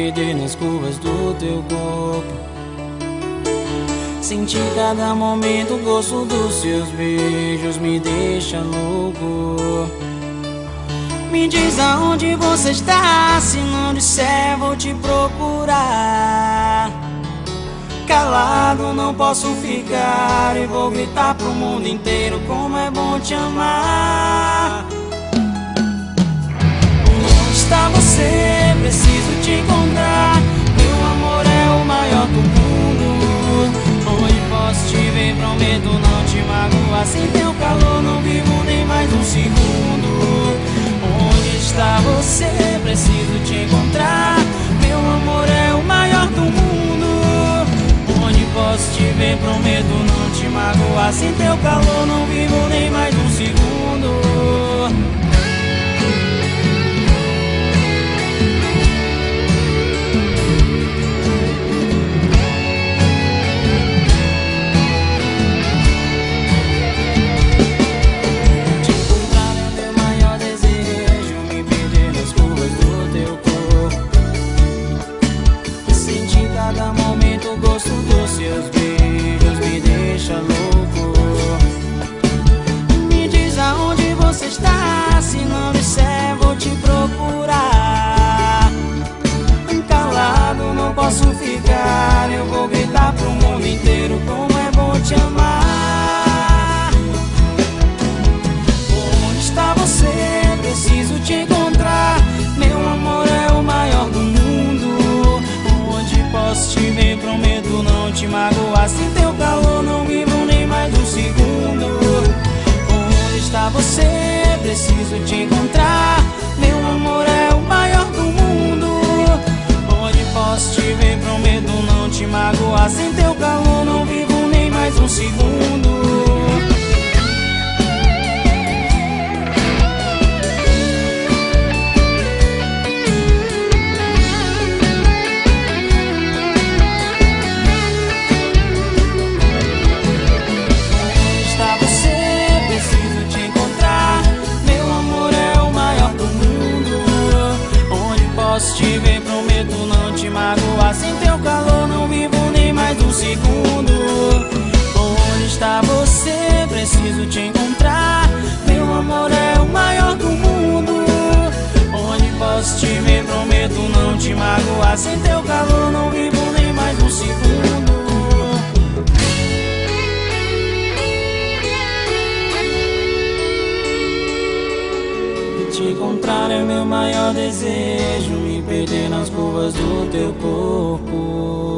perder nas curvas do teu corpo. Sentir cada momento o gosto dos seus beijos me deixa louco. Me diz aonde você está, se não disser vou te procurar. Calado não posso ficar e vou gritar pro mundo inteiro como é bom te amar. Onde está você? Preciso te encontrar. Meu amor é o maior do mundo. Onde posso te ver? Prometo não te magoar. Sem teu calor não vivo nem mais um segundo. Onde está você? Preciso te encontrar. Meu amor é o maior do mundo. Onde posso te ver? Prometo não te magoar. Sem teu calor não vivo nem mais um segundo. Cada momento o gosto dos seus beijos me deixa louco. Me diz aonde você está, se não disser vou te procurar. Calado não posso ficar, eu vou gritar pro mundo inteiro como é bom te amar. Onde está você? Preciso te encontrar. Meu amor é o maior do mundo. Posso te ver, prometo não te magoar. Sem teu calor não vivo nem mais um segundo. Onde está você? Preciso te encontrar. Meu amor é o maior do mundo. Onde posso te ver, prometo não te magoar. Sem teu calor não vivo nem mais um segundo. Posso te ver, prometo não te magoar. Sem teu calor não vivo nem mais um segundo. Onde está você? Preciso te encontrar. Meu amor é o maior do mundo. Onde posso te ver, prometo não te magoar. Sem teu calor não vivo nem mais um segundo. Te encontrar é meu maior desejo, me perder nas curvas do teu corpo.